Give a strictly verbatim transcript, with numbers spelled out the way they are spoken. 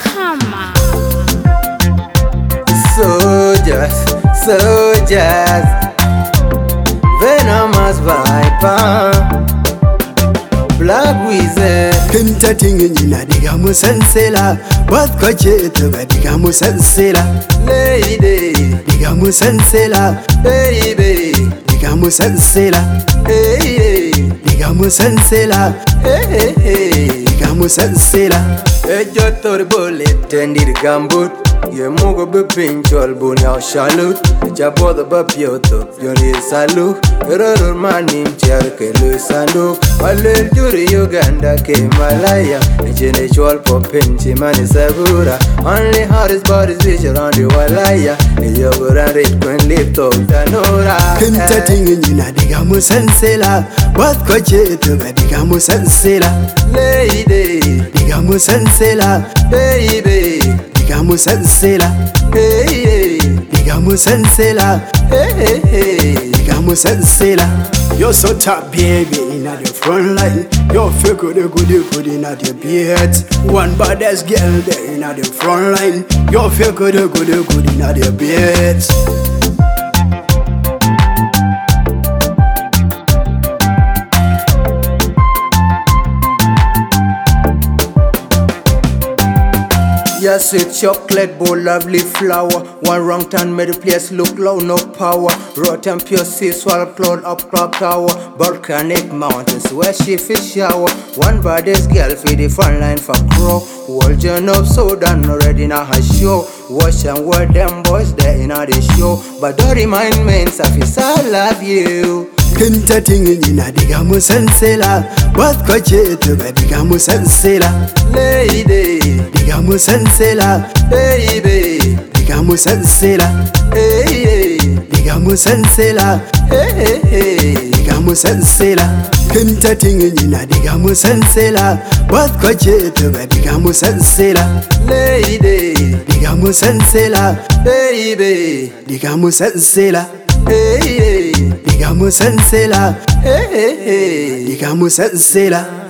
Hammer. Soldiers, soldiers, venomous viper, black wizard. Kinta tingina diga musansela, wat kwache tuga diga musansela. Lady, diga musansela, baby, diga musansela, hey, diga musansela, hey, hey, hey. diga musansela. Ejo bullet tendir gambut. Ye mugo be pinchol bunya shalut. Ja boda ba pioto yoni salu. Eror manim cherke lu sandu. Alel juri Uganda ke Malaya. Ejene chol po pinchi mani sabura. Only hardest bodies which around the walaya. Eyo bura red kwen lip to tanura. Kinta tingina diga musansela, wat kwache tuga diga musansela. Lady, diga musansela, baby, diga musansela, hey, hey, diga musansela, hey, hey, hey. diga musansela. You're so top baby in the front line. You're feel good, good, good in the beard. One baddest girl there in the front line. You're feel good, good, good in the beard. Yes, sweet chocolate bowl, lovely flower. One wrong turn made the place look low, no power. Rotten pure sea, swallow cloud up clock tower. Volcanic mountains where she fish shower. One baddest girl for the front line for crow. World journey of Sudan already now her show. Watch and word them boys there in the show. But don't remind me, Safis, I love you. Kinta tingina diga musansela, wat kwache tuga diga musansela. Lady, diga musansela, baby, diga musansela, hey, hey, diga musansela, hey, hey, hey. diga musansela. Kinta tingina diga musansela, wat kwache tuga diga musansela. Lady, diga musansela, baby, diga musansela, hey, hey, diga musansela, hey, hey, hey. diga musansela.